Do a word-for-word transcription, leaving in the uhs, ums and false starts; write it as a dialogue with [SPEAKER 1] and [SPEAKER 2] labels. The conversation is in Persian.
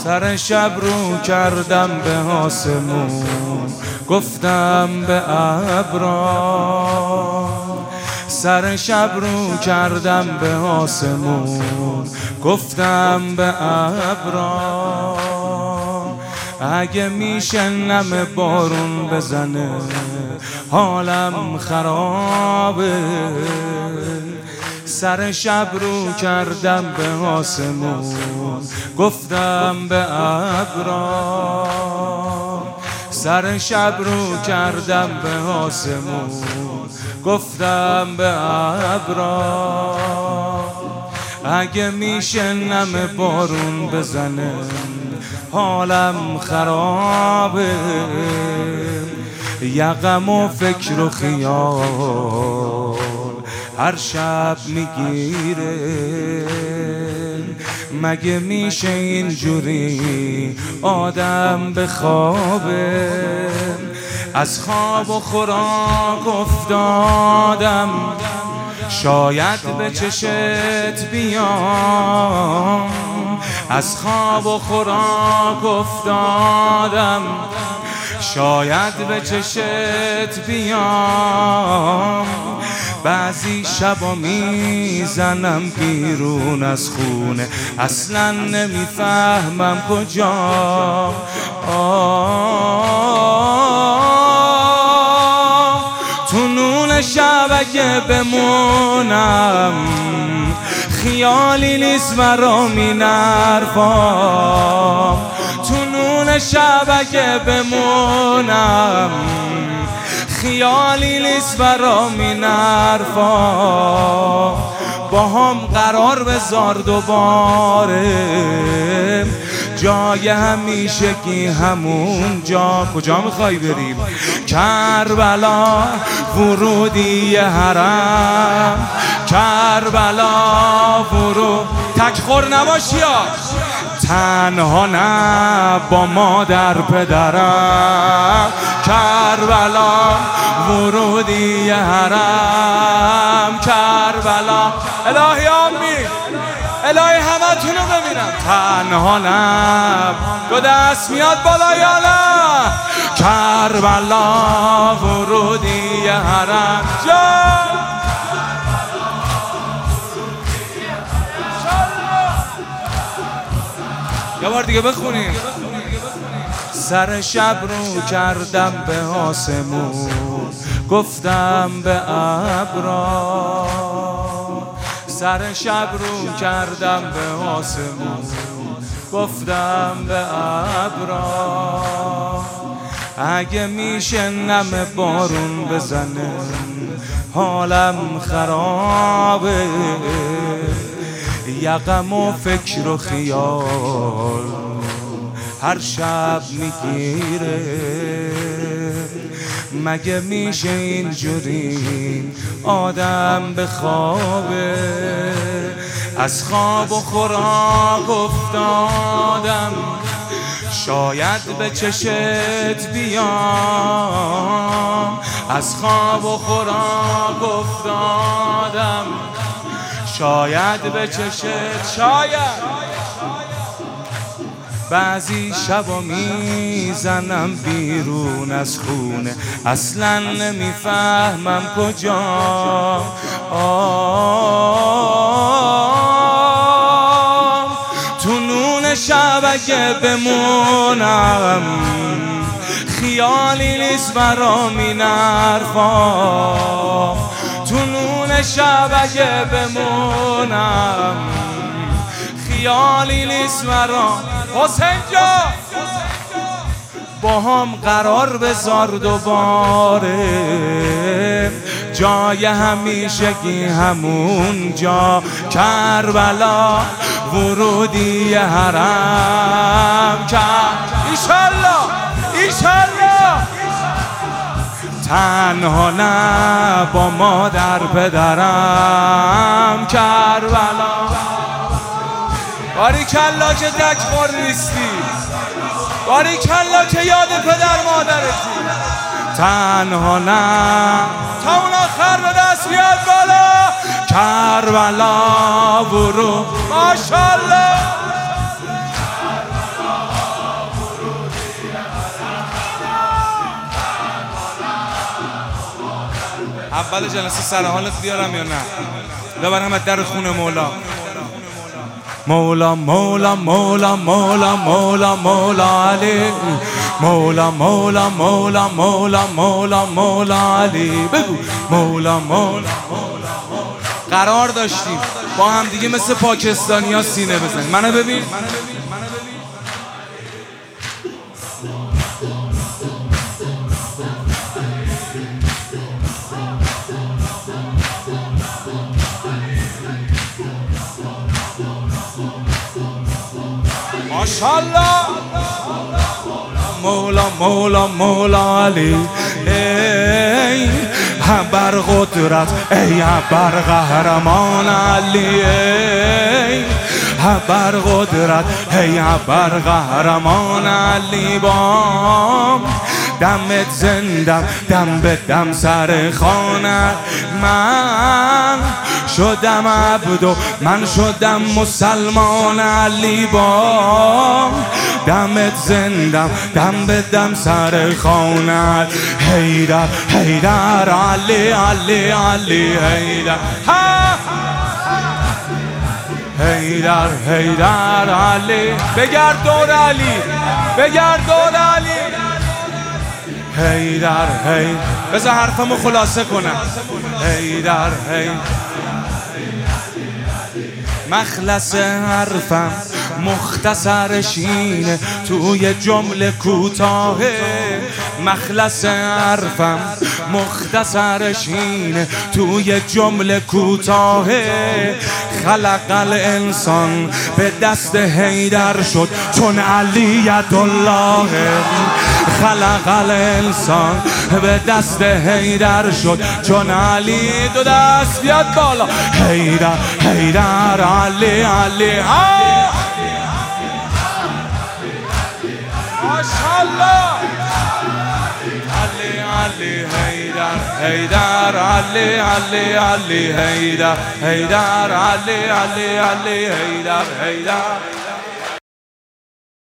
[SPEAKER 1] سر شب رو کردم به آسمون، گفتم به ابرا. سر شب رو کردم به آسمون، گفتم به ابرا. اگه میشه نم بارون بزنه حالم خرابه. سر شب رو کردم به آسمون، گفتم به ابرا. سر شب رو کردم به آسمون، گفتم به ابرا. اگه میشه نم بارون بزنه حالم خرابه. یقم و فکر و خیال هر شب میگیره. مگه میشه اینجوری آدم بخوابه؟ از خواب و خوراک افتادم، شاید به چشت بیام. از خواب و خوراک افتادم، شاید به چشت بیام. بعضی شبا میزنم بیرون از خونه، اصلا نمیفهمم کجا. تو نون شبکه بمونم، خیالی نیست برام این حرفا. تو نون شبکه بمونم، خیالی نیست برام این حرفا. با هم قرار بذار دوباره، جای همیشگی همون جا. کجا میخوای بریم؟ کربلا ورودی حرم، کربلا ورود. تک خور نباشی ها، تنها نه با مادر پدرم. کربلا ورودی حرم، کربلا. الهی آمین، الهی همه تونو ببینم. تنها نه، دو دست میاد بالا یا نه. کربلا ورودی حرم جان. یه بار دیگه بخونیم. سر شب رو کردم به آسمون، گفتم به ابرا. سر شب رو کردم به آسمون، گفتم به ابرا. اگه میشه نم بارون بزنه حالم خرابه. یقم و فکر و خیال هر شب میگیره. مگه میشه اینجوری آدم بخوابه؟ از خواب و خوراک افتادم، شاید به چشت بیام. از خواب و خوراک افتادم، شاید به چشت. شاید بعضی شبا میزنم بیرون از خونه، اصلا نمیفهمم کجا. تو نون شبکه بمونم، خیالی نیست برام این حرفا. تو نون شبکه بمونم، خیالی نیست برام. حسین جا با هم قرار بذار دوباره، جای همیشگی همون جا. کربلا ورودی حرم، ایشالله ایشالله. تنها نه با مادر پدرم. کربلا باریکلا که تک خور نیستی، باریکلا که یاد پدر مادرتی. تنها نه تا اون آخر به دست بیاد بالا. کربلا برو ماشالله. اول جلسه سر حالت بیارم یا نه؟ ببرم از در خونه مولا. مولا مولا مولا مولا مولا مولا علی، مولا مولا مولا مولا مولا مولا علی. بگو مولا مولا. قرار داشتیم با هم دیگه مثل پاکستانی ها سینه بزنیم. منو ببین، ماشاءالله. مولا مولا مولا علی، ای بر قدرت، ای بر قهرمان علی، ای بر قدرت، ای بر قهرمان علی. بام دمت زندم، دم به دم سر خانه. من شدم عبد و من شدم مسلمان علی. بام دمت زندم، دم به دم سر خانه. حیدر حیدر علی علی علی حیدر. حیدر حیدر علی. بگرد دور علی، بگرد دور علی. حیدر حیدر. بذار حرفمو خلاصه کنم. حیدر حیدر. مخلص حرفم مختصر شینه توی جمله کوتاهه. مخلص حرفم مختصر شینه توی جمله کوتاهه. خلق الانسان به دست حیدر شد چون علی یدالله. خلق الانسان به دست حیدر شد چون علی. دو دست بیاد بالا. حیدر حیدر علی علی. ماشاءالله. علی علی حیدر حیدر علی علی علی حیدر حیدر علی علی علی حیدر حیدر.